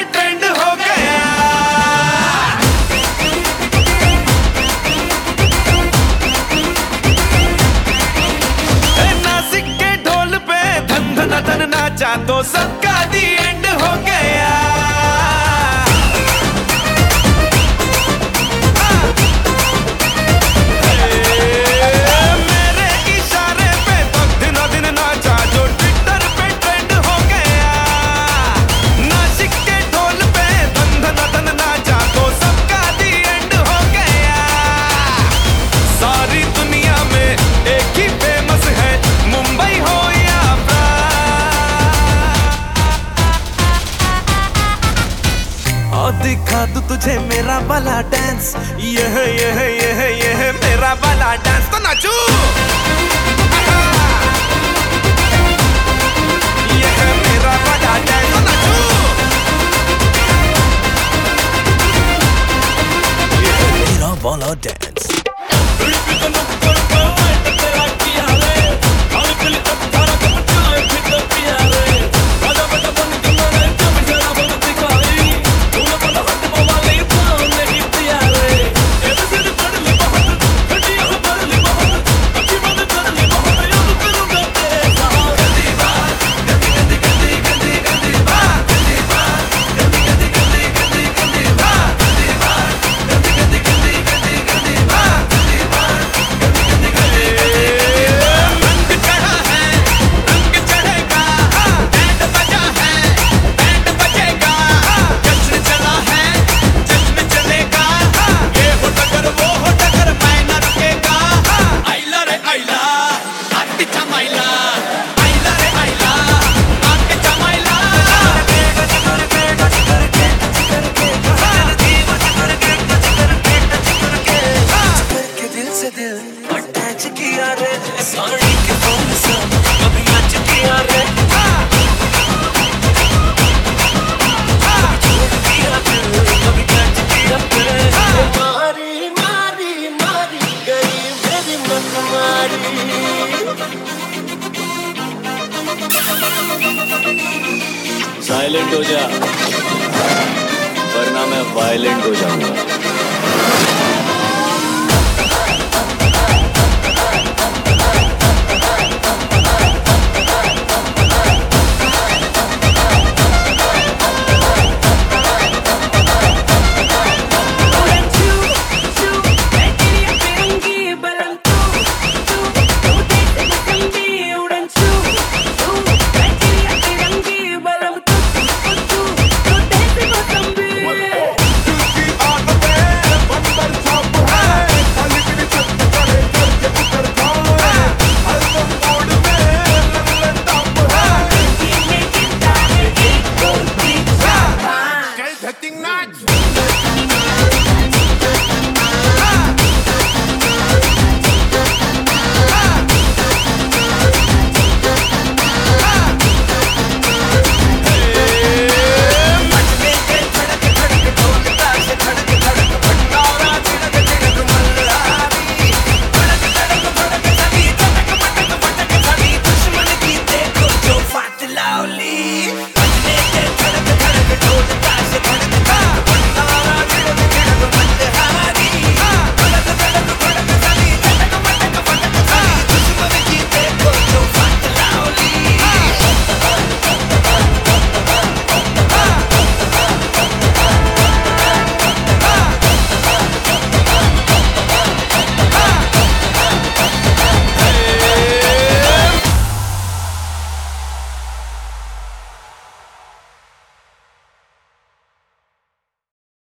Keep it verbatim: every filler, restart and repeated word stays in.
पे ट्रेंड हो गया। नासिक के ढोल पे धन धन धन नाचा तो सबका दी एंड हो गया। दिखा दूं तुझे मेरा वाला डांस, ये है ये है ये है ये है मेरा वाला डांस, तो नाचू। ये है मेरा वाला डांस, तो नाचू। ये है मेरा वाला डांस। साइलेंट हो जा, वरना मैं वायलेंट हो जाऊंगा।